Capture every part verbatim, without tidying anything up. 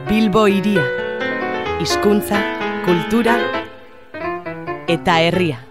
Bilbo hiria, hizkuntza, kultura eta herria.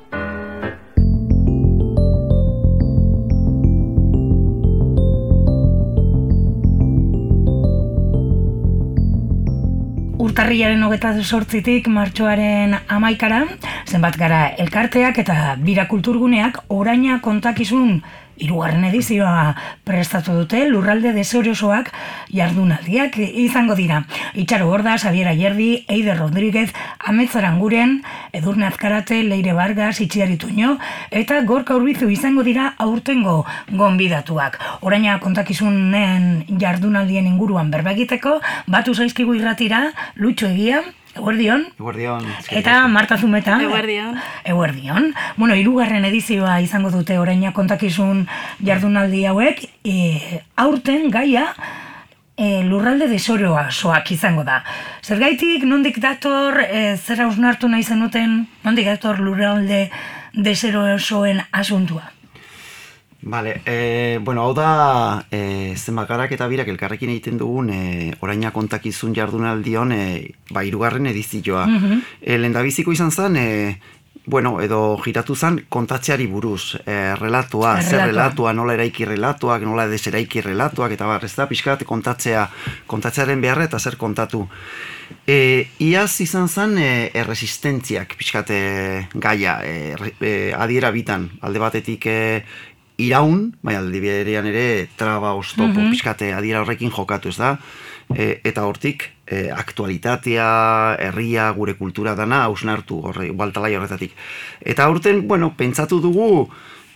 Urtarrilaren hogeita zortzitik martxoaren hamaikara, zenbat gara elkarteak eta bira kulturguneak oraina kontakizun hirugarren edizioa prestatu dute. Lurralde deserosoak jardunaldiak izango dira. Itxaro Borda, Xabier Ayerdi, Eider Rodríguez, Amets Aranguren, Edurne Azkarate, Leire Vargas, Itziar Ituño eta Gorka Urbizu izango dira aurtengo gonbidatuak. Oraina kontakizunen jardunaldien inguruan berba egiteko, batu zaizkigu irratira, Lutxo Egia, Eguerdion. Eguerdion. Eta Marta Zumeta. Eguerdion. Eguerdion. Bueno, hirugarren edizioa izango dute oraina kontakizun jardunaldi hauek. E, aurten gaia e, lurralde deserosoak izango da. Zergaitik, nondik dator, e, zer hausnartu nahi zenuten, nondik dator lurralde deserosoen asuntua? Vale, e, bueno, hau da e, zenbakarak eta birak elkarrekin egiten dugun e, oraina kontakizun jardunaldion e, ba, hirugarren edizioa. Mm-hmm. E, Lehendabiziko izan zen, e, bueno, edo giratu zen kontatzeari buruz, e, relatua, zer relatua, nola eraiki relatuak, nola deseraiki relatuak, eta bar, ez da, pixkat kontatzea, kontatzearen beharra eta zer kontatu. E, iaz izan zen e, erresistentziak, pixkat e, gaia, e, e, adiera bitan, alde batetik e, iraun, bai aldi berean ere traba oztopo, mm-hmm. pixkate adiera horrekin jokatu, ez da? E, eta hortik, e, aktualitatea, herria, gure kultura dana, hausnartu, horre, baltalai horretatik. Eta aurten, bueno, pentsatu dugu,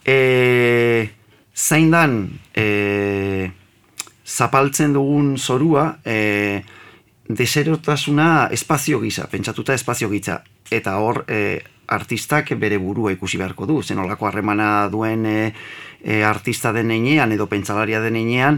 e, zain dan, e, zapaltzen dugun zorua, e, deserotasuna espazio gisa, pentsatuta espazio gisa. Eta hor, e, artistak bere burua ikusi beharko du, zen olako harremana duen e, e, artista den einean edo pentsalaria den einean,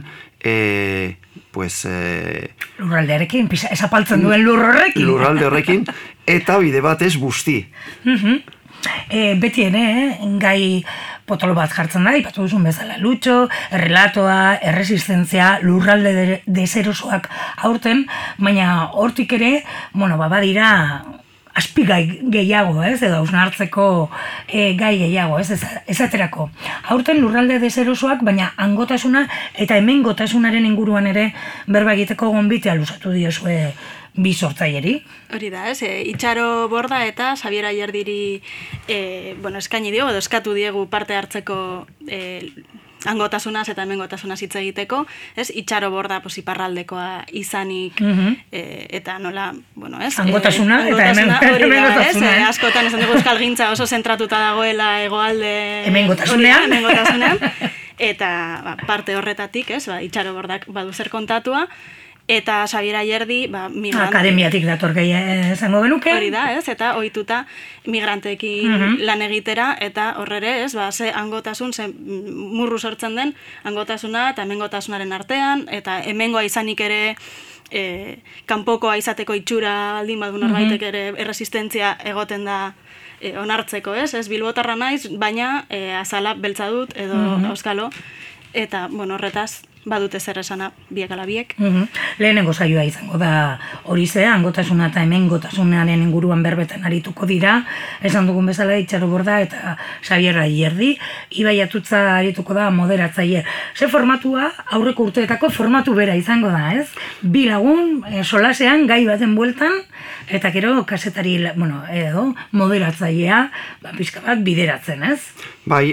e, pues... E, lurraldearekin, esapaltzen duen lur horrekin. Lurralde horrekin, eta bide batez busti. Mm-hmm. e, beti ere, eh, gai potolo bat jartzen da, ipatu duzun bezala Lutxo, errelatoa, erresistentzia, lurralde de, deserosoak aurten, baina hortik ere, bueno, badira azpigai gehiago, ez, edo hausnartzeko e, gai gehiago, ez, esaterako. Aurten lurralde deserosoak, baina hangotasuna eta hemengotasunaren inguruan ere berba egiteko gonbitea luzatu diozue bi sortzaileri. Hori da, ez, e, Itxaro Borda eta Xabier Ayerdiri e, bueno, eskaini diogu, edo eskatu diegu parte hartzeko e, hangotasunaz eta hemengotasunaz hitz egiteko, ez, Itxaro Borda pues, iparraldekoa izanik, mm-hmm. e, eta nola, bueno, ez, hangotasuna e, eta hemengotasuna, e, askotan esan dugu euskalgintza oso zentratuta dagoela hegoalde hemengotasunean, hemengotasunean, eta ba, parte horretatik, ez, ba, Itxaro Bordak badu zer kontatua, eta Xabier Ayerdi, ba, migrante... Akademiatik dator gehi esango benuke. Hori da, ez, eta ohituta migranteekin mm-hmm. lan egitera, eta horrere, ez, ba, ze hangotasun, ze murru sortzen den, hangotasuna eta hemengotasunaren artean, eta hemengoa izanik ere, e, kanpokoa izateko itxura aldin badu norbaitek ere erresistentzia egoten da e, onartzeko, ez, ez, bilbotarra naiz, baina e, azala beltza dut, edo mm-hmm. auskalo, eta, bueno, horretaz, badute zer esana biek ala biek. Mm-hmm. Lehenengo saioa izango da hori ze, hangotasuna eta hemengotasunaren inguruan berbetan arituko dira, esan dugun bezala Itxaro Borda eta Xabier Ayerdi, Ibai Atutza arituko da moderatzaile. Ze formatua, aurreko urteetako formatu bera izango da, ez? Bi lagun, e, solasean, gai baten bueltan, eta gero kasetari, bueno, edo, moderatzailea, ba, pixka bat bideratzen, ez? Bai,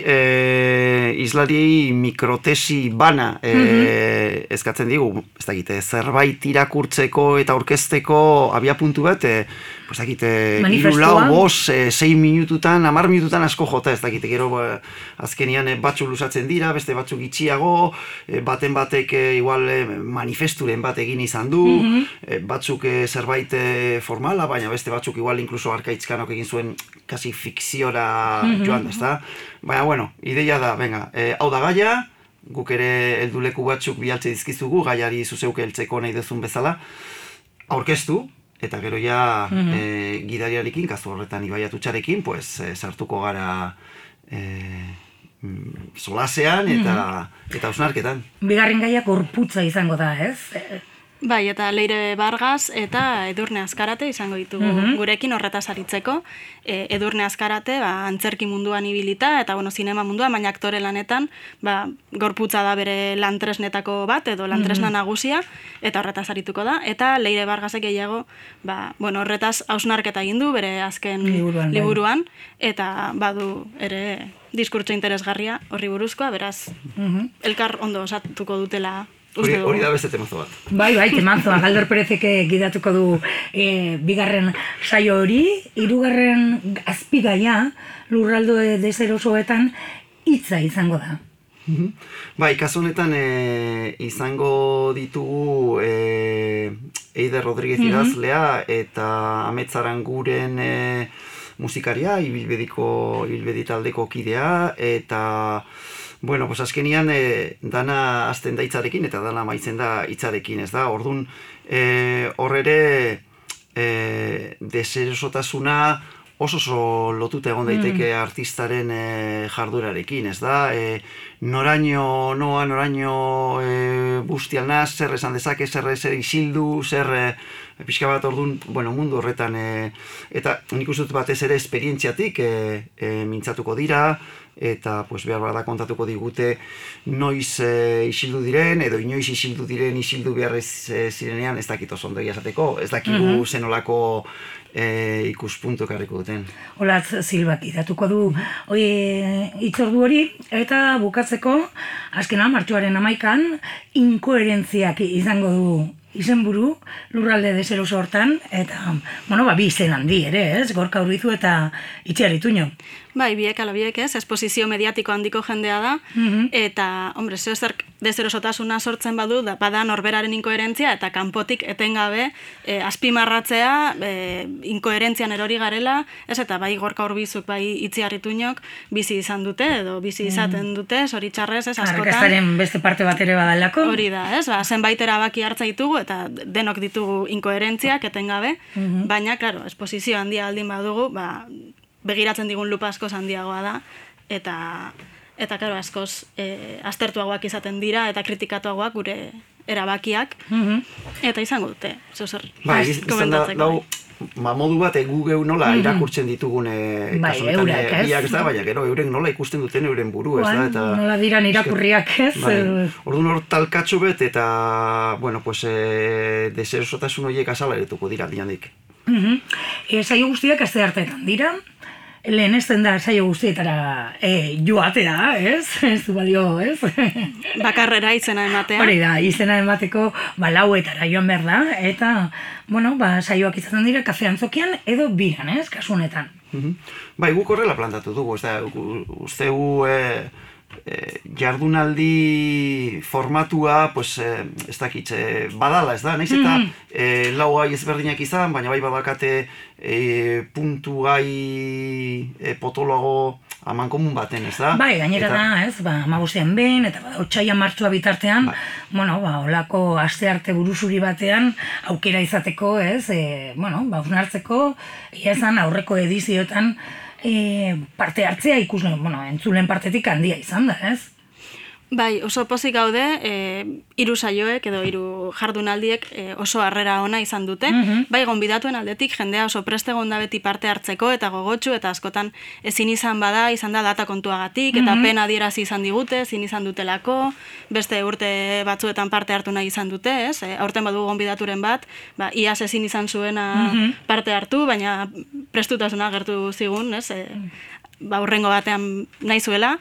e, izlariei mikrotesi bana e, mm-hmm. eskatzen digu, ez dakite, zerbait irakurtzeko eta aurkezteko abiapuntu bat, e, ez dakite, hiru lau, bost, e, sei minututan, hamar minututan asko jota, ez dakite, gero ba, azkenian e, batzuk luzatzen dira, beste batzuk itxiago, e, baten batek e, igual e, manifesturen bat egin izan du, mm-hmm. e, batzuk e, zerbait e, formala, baina beste batzuk igual inkluso Arkaitzkanok egin zuen kasi fikziora mm-hmm. joan, ez da? Baina, bueno, ideia da, venga, e, hau da gaia, guk ere helduleku batzuk bialtze dizkizugu, gaiari zuzeuke heltzeko nahi duzun bezala, aurkeztu, eta gero ja mm-hmm. e, gidariarekin, kasu horretan Ibai Atutxarekin, pues, e, sartuko gara e, solasean eta, mm-hmm. eta hausnarketan. Bigarren gaia gorputza izango da, ez? Bai, eta Leire Vargas eta Edurne Azkarate izango ditugu Mhm. gurekin horretaz aritzeko. E, Edurne Azkarate, ba, antzerki munduan ibilita, eta bueno, zinema munduan, baina aktore lanetan, ba, gorputza da bere lantresnetako bat, edo lantresna nagusia, eta horretaz arituko da. Eta Leire Vargasek gehiago, ba, bueno, horretaz hausnarketa egin du, bere azken Liburuan, bai. liburuan, eta badu ere diskurtso interesgarria horri buruzkoa, beraz, Mhm. elkar ondo osatuko dutela Hori, uste dugu. hori da beste temazo bat. Bai, bai, temanzoa, Galdor Perezek gidatuko du e, bigarren saio hori, hirugarren azpigaia lurraldo deserosoetan hitza izango da. Bai, kasu honetan e, izango ditugu e, Eider Rodríguez idazlea eta Ametzaranguren e, musikaria, ibilbediko, ibilbedi taldeko kidea, eta bueno, pues azkenian e, dana hasten da hitzarekin eta dana amaitzen da hitzarekin, ez da? Ordun e, hor ere e, deserosotasuna oso oso lotuta egon daiteke artistaren e, jardurarekin, ez da? E, noraino noa, noraino e, bustialna, zer esan dezake, zer, zer isildu, zer e, pixka bat ordun, bueno, mundu horretan, e, eta nik uste dut batez ere esperientziatik e, e, mintzatuko dira, eta pues behar bada kontatuko digute noiz e, isildu diren, edo inoiz isildu diren isildu behar ez e, zirenean, ez dakit oso ondo esateko, ez dakigu mm zenolako e, ikuspuntu ekarriko duten. Olatz Silbak idatuko du hori hitzordu hori, eta bukatzeko, azkena martxoaren hamaikan, inkoherentziak izango du izenburu lurralde deseroso hortan, eta, bueno, ba, bi izen handi ere, ez? Gorka Urbizu eta Itziar Ituño. Bai, biek ala biek, ez, esposizio mediatiko handiko jendea da, Mhm. eta, hombre, zer zer deserosotasuna sortzen badu, da, bada norberaren inkoherentzia, eta kanpotik etengabe e, azpimarratzea, e, inkoherentzian erori garela, ez, eta bai Gorka Urbizuk, bai Itziar Ituñok bizi izan dute, edo bizi izaten dute, zoritxarrez, ez, askotan. Arrakastaren beste parte bat ere badalako. Hori da, ez, ba, zenbait erabaki hartza ditugu, eta denok ditugu inkoherentziak etengabe, baina, klaro, esposizio handia aldin badugu, ba, begiratzen digun lupa askoz handiagoa da, eta, eta klaro, askoz e, aztertuagoak izaten dira, eta kritikatuagoak gure erabakiak, Mhm. eta izango dute, zozer, Bai, iz- izan da, dau, ma modu bat egu geu nola irakurtzen ditugun e, Bai, kasu honetan, eurek, e, ez? biak, ez da, baina gero eurek nola ikusten duten euren buru, ez da, Bai, eta... nola diran irakurriak, ez? Bai. Orduan hor talkatxo bet, eta, bueno, pues, e, deserosotasun horiek azalaretuko dira, diandik. Mhm. E, saio guztiak aste hartetan dira, lehen ezten da saio guztietara e, joatea, ez? Ez du balio, ez? bakarrera izena ematea. Hori da, izena emateko ba, lauetara joan behar da, eta, bueno, ba, saioak izaten dira kafe antzokian edo biran, ez? Kasu honetan. Mhm. Bai, guk horrela plantatu dugu, ez da, gu- uste gu e, e, jardunaldi formatua, pues, e, ez dakit, e, badala, ez da, nahiz eta e, lau gai ezberdinak izan, baina bai badakate e, puntu gai e, potoloago aman komun baten, ez da? Bai, gainera Eta- da, ez, ba, amabostean behin, eta bada, otsaia martxua bitartean, Bai. bueno, ba, olako aste arte buruzuri batean, aukera izateko, ez, e, bueno, ba, hausnartzeko, ia esan aurreko edizioetan, e, parte hartzea ikusle, bueno, entzulen partetik handia izan da, ez? Bai, oso pozik gaude, e, hiru saioek edo hiru jardunaldiek e, oso harrera ona izan dute. Bai, gonbidatuen aldetik jendea oso preste egon da beti parte hartzeko eta gogotsu, eta askotan ezin izan bada, izan da data kontuagatik, eta pena adierazi izan digute, ezin izan dutelako, beste urte batzuetan parte hartu nahi izan dute, ez? E, aurten badu gonbidaturen bat, ba, iaz ezin izan zuena parte hartu, baina prestutasuna agertu zigun, ez? E, ba, hurrengo batean nahi zuela.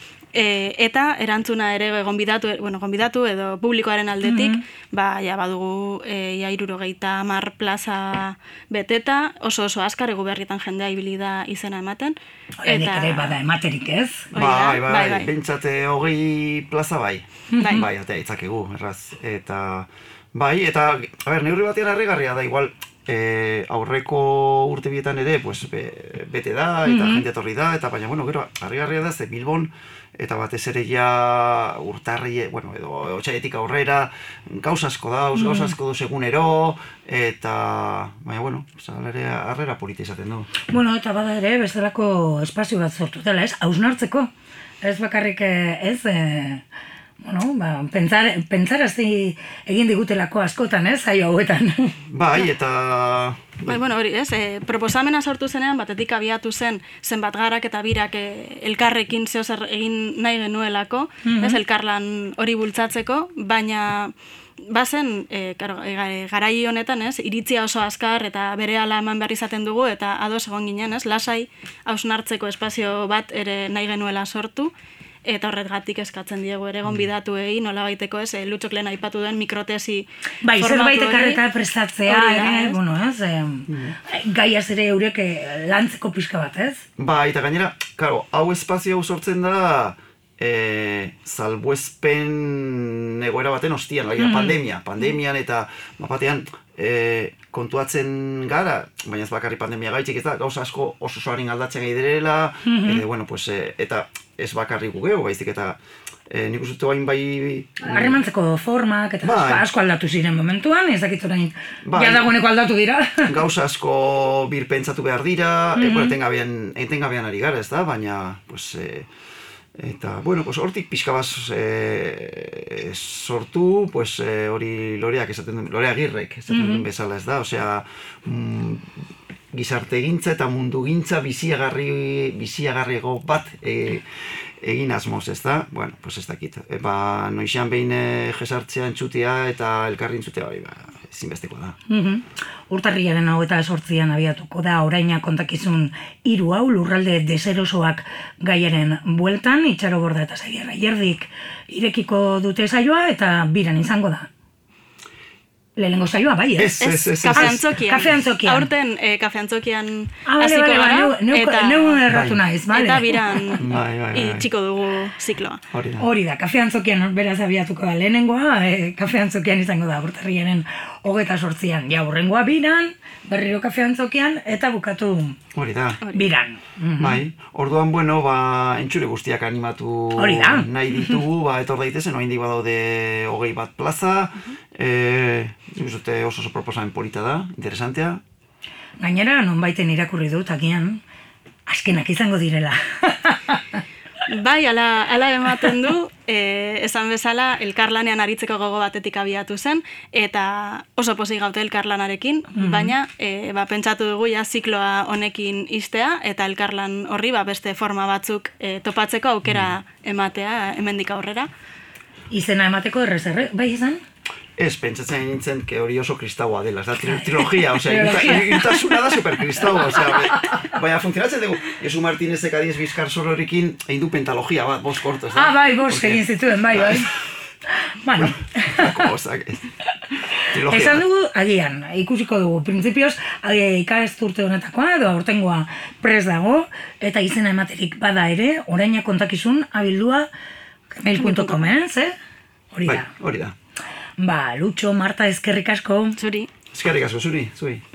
E, eta erantzuna ere gonbidatu, bueno, gonbidatu edo publikoaren aldetik, ba, ja, badugu e, ja, irurogeita hamar plaza beteta, oso oso azkar egu beharrietan jendea ibili da izena ematen. Horrenik ere bada ematerik, ez? Hori da, Bai, bai, bai, bai. bentsate hogei plaza bai. Bai. Bai, atea itzakegu, erraz. Eta, bai, eta, a ber, neurri batean harrigarria da, igual, e, aurreko urte bietan ere, pues, be, bete da, eta jende etorri da, eta baina, bueno, gero, harrigarria da, ze Bilbon, eta batez ere ja urtarri, bueno, edo otxaietik aurrera, gauz asko da, gauz asko du segunero, eta, baina, bueno, ere harrera polita izaten du. Bueno, eta bada ere, bestelako espazio bat sortu dela, ez? Hausnartzeko. Ez bakarrik, eh, ez, eh, bueno, ba, pentsar, pentsarazti egin digutelako askotan, ez, zaio hauetan. Bai, eta... Bai, bueno, hori, ez, e, proposamena sortu zenean, batetik abiatu zen zenbat garak eta birak e, elkarrekin zehozer egin nahi genuelako, mm-hmm. ez, elkarlan hori bultzatzeko, baina bazen, e, karo, e, garai honetan, ez, iritzia oso azkar eta berehala eman behar izaten dugu, eta ados egon ginen, ez, lasai hausnartzeko espazio bat ere nahi genuela sortu, eta horretgatik eskatzen diegu ere gonbidatu egin, nola baiteko ez, Lutxok lehen aipatu duen mikrotesi bai, formatu zerbait ekarreta prestatzea, da, ere, ez? bueno, ez, eh, mm. gaiaz ere eurek lantzeko pixka bat, ez? Bai, eta gainera, karo, hau espazio hau sortzen da, e, salbuespen egoera baten ostian, mm. pandemia, pandemian eta batean e, kontuatzen gara, baina ez bakarri pandemia gaitxik ez da, gauza asko oso soarin aldatzen gai direla, mm-hmm. e, bueno, pues, e, eta ez bakarri gugeu, baizik eta e, nik uste hain bai... Harremantzeko formak eta bai. asko aldatu ziren momentuan, ez dakit orain bai. ja dagoeneko aldatu dira. Gauza asko birpentsatu behar dira, mm-hmm. e, bueno, etengabean, etengabean ari gara, ez da, baina, pues... E, eta, bueno, pues, hortik pixka bat e, sortu, pues, e, hori loreak esaten duen, Lore Agirrek esaten duen mm-hmm. bezala, ez da, osea, mm, gizartegintza eta mundugintza biziagarri, biziagarriago bat e, egin asmoz, ez da? Bueno, pues ez dakit. E, ba, noixean behin jesartzea entzutea eta elkarri entzutea, bai, ba, ezinbestekoa da. Mm-hmm. Urtarrilaren hau eta sortzian abiatuko da oraina kontakizun hiru hau lurralde deserosoak gaiaren bueltan, Itxaro Borda eta Xabier Ayerdik irekiko dute saioa eta biran izango da. Lehenengo saioa, bai, ez? Ez, ez, ez. Kafe Antzokian. Kafe Antzokian. Aurten e, Kafe Antzokian ah, hasiko vale, gara. Neu, eta neu erratu naiz, bale. Eta biran bai, bai, bai. itxiko dugu zikloa. Hori da. Hori da, Kafe Antzokian beraz abiatuko da lehenengoa, e, Kafe Antzokian izango da urtarrilaren hogeta sortzian. Ja, hurrengoa biran, berriro Kafe Antzokian, eta bukatu Hori da. biran. Mm-hmm. Bai, orduan, bueno, ba, entxure guztiak animatu nahi ditugu, ba, etor daitezen, oraindik badaude hogei bat plaza, eh, zute oso oso proposamen polita da, interesantea. Gainera, nonbaiten irakurri dut, agian, azkenak izango direla. Bai, ala, ala ematen du, e, esan bezala, elkarlanean aritzeko gogo batetik abiatu zen, eta oso pozik gaute elkarlanarekin, mm-hmm. baina e, ba, pentsatu dugu ja zikloa honekin istea, eta elkarlan horri ba, beste forma batzuk e, topatzeko aukera ematea hemendik aurrera. Izena emateko errez erre, bai izan? Ez, pentsatzen nintzen, que hori oso kristaua dela, ez da, trilogia, osea, irtasuna da superkristaua, osea, baina funtzionatzen dugu, Josu Martínezek adiez bizkar sororekin egin du pentalogia bat, bost kortos, da? Ah, bai, bost egin zituen, bai, bai. Bueno. Esan dugu, agian, ikusiko dugu, printzipioz, ikasturte honetakoa, edo aurtengoa prest dago, eta izena ematerik bada ere, oraina kontakizun abildua mail punto com, eh? Hori da. Hori da. Ba, Lutxo, Marta, eskerrik asko. Zuri. Eskerrik asko, zuri, zuri.